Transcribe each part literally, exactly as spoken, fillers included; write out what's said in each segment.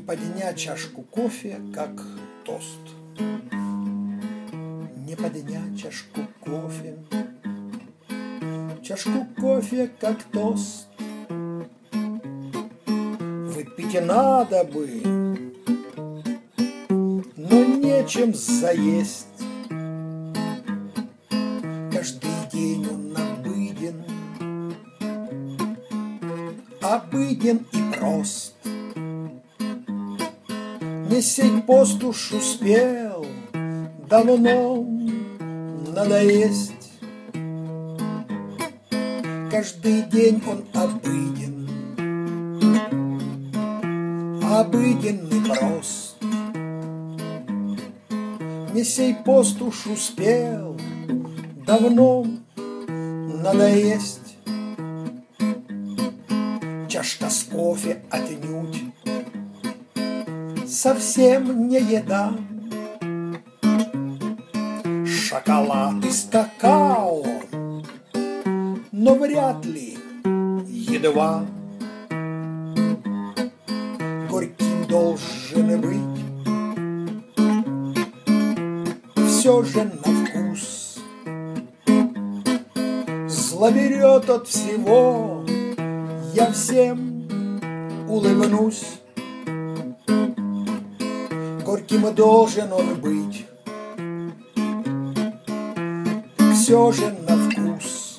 поднять чашку кофе, как тост. Не поднять чашку кофе, чашку кофе, как тост. Выпить надо бы, но нечем заесть. Каждый день он обыден, обыден и прост. Не сей пост уж успел давно надоесть. Каждый день он обыден, обыден и прост. Не сей пост уж успел давно надоесть. Чашка с кофе отнюдь совсем не еда. Шоколад из какао, но вряд ли едва. Горьким должен быть все же на вкус. Зло берет от всего, я всем улыбнусь. Горьким должен он быть все же на вкус.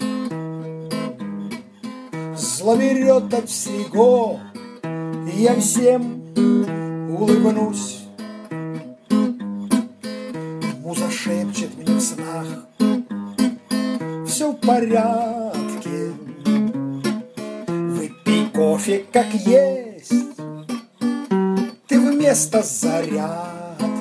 Зло берет от всего, я всем улыбнусь. Муза шепчет мне в снах: все в порядке, выпей кофе как есть, ты вместо зарядки.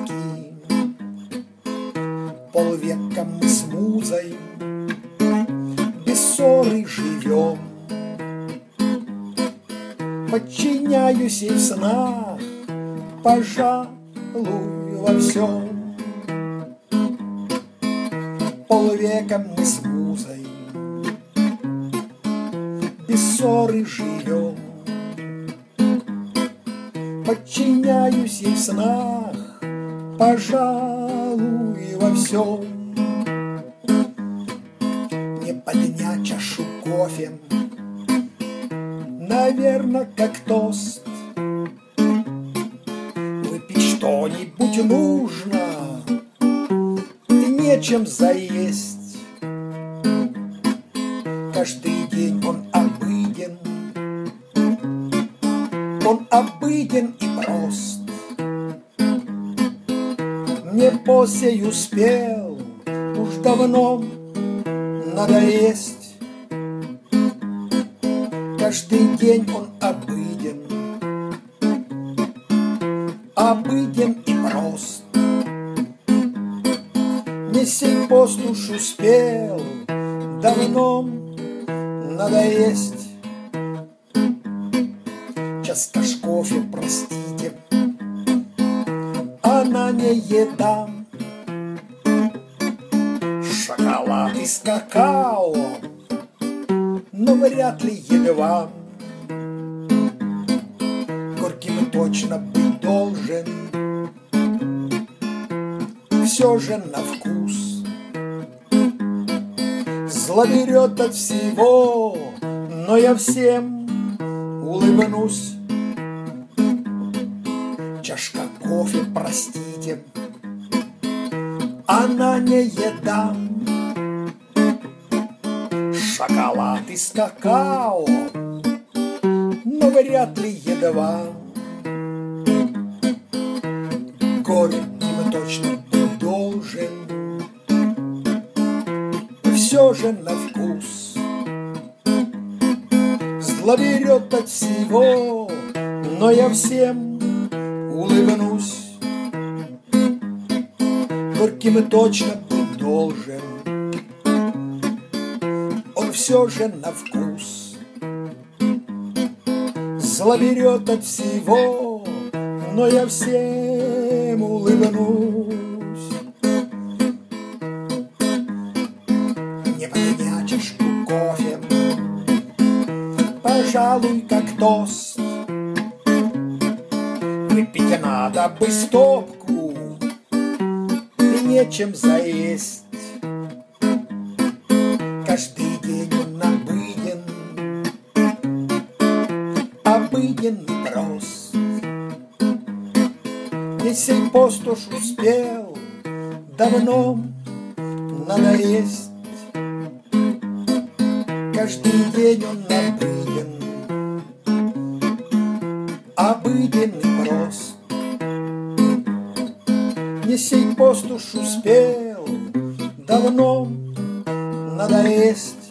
Полвека мы с музой без ссоры живем. Подчиняюсь ей в снах, пожалуй, во всем. Полвека мы с музой без ссоры живем. Подчиняюсь ей в снах, пожалуй, во всем. Не поднять чашу кофе, наверно, как тост. Выпить что-нибудь нужно, и нечем заесть. Каждый день он обыден, он обыден и прост. Не по сей успел уж давно надоесть. Каждый день он обыден, обыден и прост. Не сей пост уж успел давно надоесть. Чашка с кофе, простите, она не еда. Шоколад из какао, но вряд ли едва. Горьким точно быть должен все же на вкус. Зло берет от всего, но я всем улыбнусь. Чашка кофе, простите, она не еда. Шоколад из какао, но вряд ли едва. Горьким точно быть должен все же на вкус. Зло берет от всего, но я всем улыбнусь. Горьким точно быть должен он все же на вкус. Зло берет от всего, но я всем улыбнусь. Не поднять чашку кофе, пожалуй, как тост. Выпить надо бы стопку, и нечем заесть. Каждый день он обыден, обыден и прост. И сей пост уж успел давно надоесть. Каждый день он обыден, обыден и прост. Не сей пост уж успел давно надоесть.